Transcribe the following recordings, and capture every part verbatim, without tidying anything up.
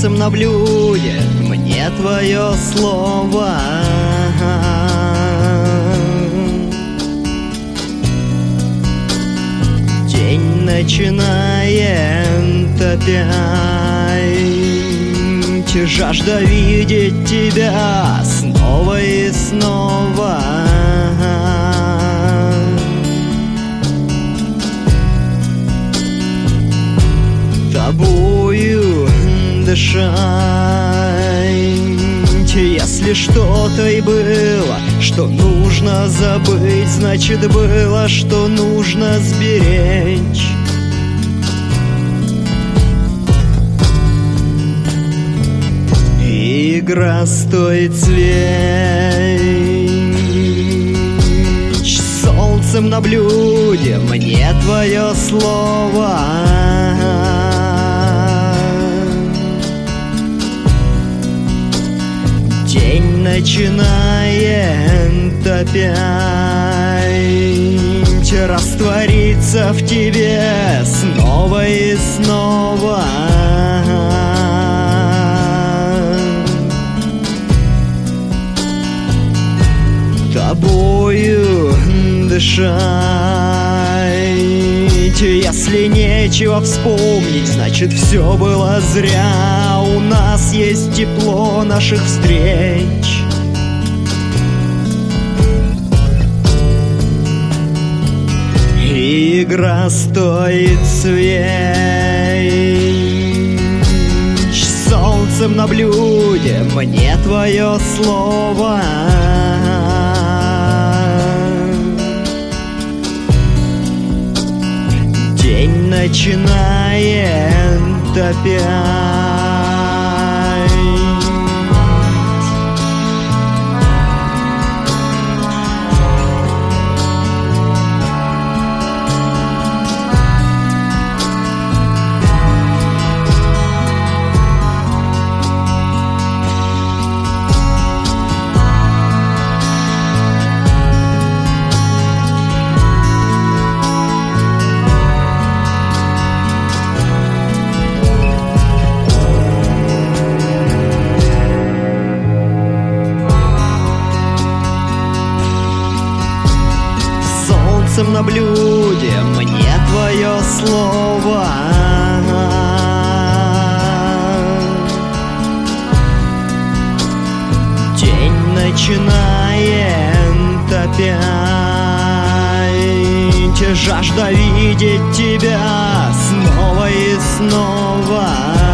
солнцем на блюде мне твое слово. День начинает опять, жажда видеть тебя снова и снова. Тобою дышать, если что-то и было, что нужно забыть, значит было, что нужно сберечь. Игра стоит свеч, солнцем на блюде мне твое слово. День начинает опять раствориться в тебе снова и снова. Тобою дышать, если нечего вспомнить, значит все было зря. У нас есть тепло наших встреч. Игра стоит свеч, солнцем на блюде мне твое слово. День начинает опять. Солнцем на блюде мне твое слово. День начинает опять, жажда видеть тебя снова и снова.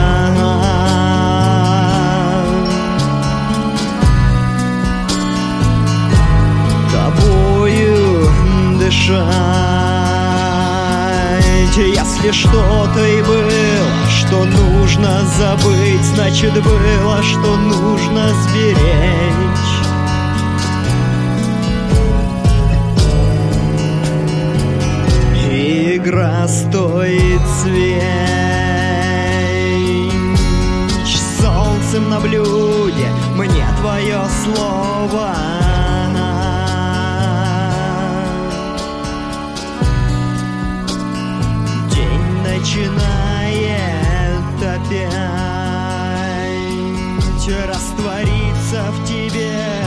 Тобою дышать, если что-то и было, что нужно забыть, значит было, что нужно сберечь. Игра стоит свеч, солнцем на блюде мне твое слово. Начинает опять раствориться в тебе